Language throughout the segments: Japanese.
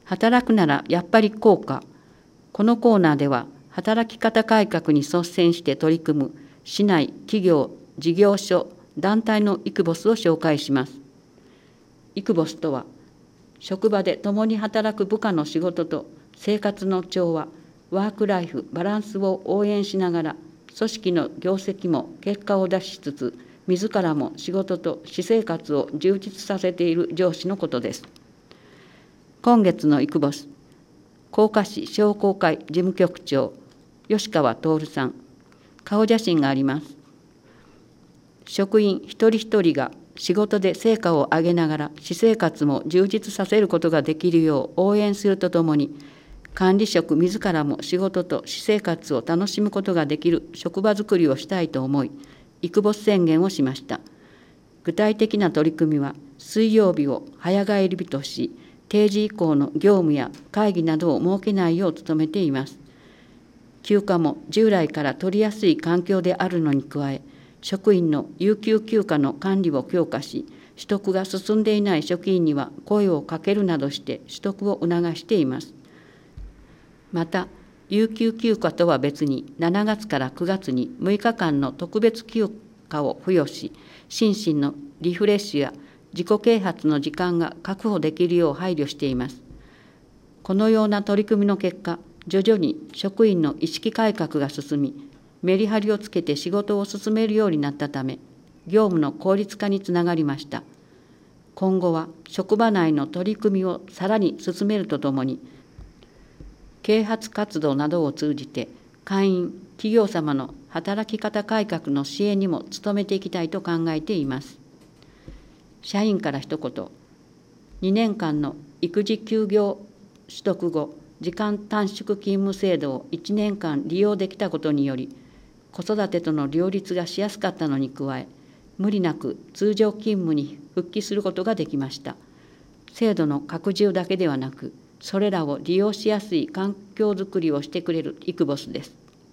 働くならやっぱり効果。このコーナーでは、働き方改革に率先して取り組む市内企業、事業所、団体のイクボスを紹介します。イクボスとは、職場で共に働く部下の仕事と生活の調和、ワークライフバランスを応援しながら、組織の業績も結果を出しつつ、自らも仕事と私生活を充実させている上司のことです。今月のイクボス、甲賀市商工会事務局長、吉川徹さん、顔写真があります。職員一人一人が仕事で成果を上げながら、私生活も充実させることができるよう応援するとともに、管理職自らも仕事と私生活を楽しむことができる職場づくりをしたいと思い、イクボス宣言をしました。具体的な取り組みは、水曜日を早帰り日とし、定時以降の業務や会議などを設けないよう努めています。休暇も従来から取りやすい環境であるのに加え、職員の有給休暇の管理を強化し、取得が進んでいない職員には声をかけるなどして取得を促しています。また、有給休暇とは別に7月から9月に6日間の特別休暇を付与し、心身のリフレッシュや自己啓発の時間が確保できるよう配慮しています。このような取り組みの結果、徐々に職員の意識改革が進み、メリハリをつけて仕事を進めるようになったため、業務の効率化につながりました。今後は職場内の取り組みをさらに進めるとともに、啓発活動などを通じて、会員、企業様の働き方改革の支援にも努めていきたいと考えています。社員から一言、2年間の育児休業取得後、時間短縮勤務制度を1年間利用できたことにより、子育てとの両立がしやすかったのに加え、無理なく通常勤務に復帰することができました。制度の拡充だけではなく、それらを利用しやすい環境づくりをしてくれるイクボスです。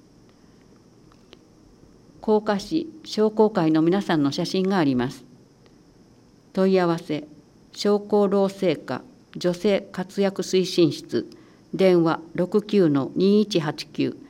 甲賀市商工会の皆さんの写真があります。問い合わせ、商工労政課女性活躍推進室、電話 69-2189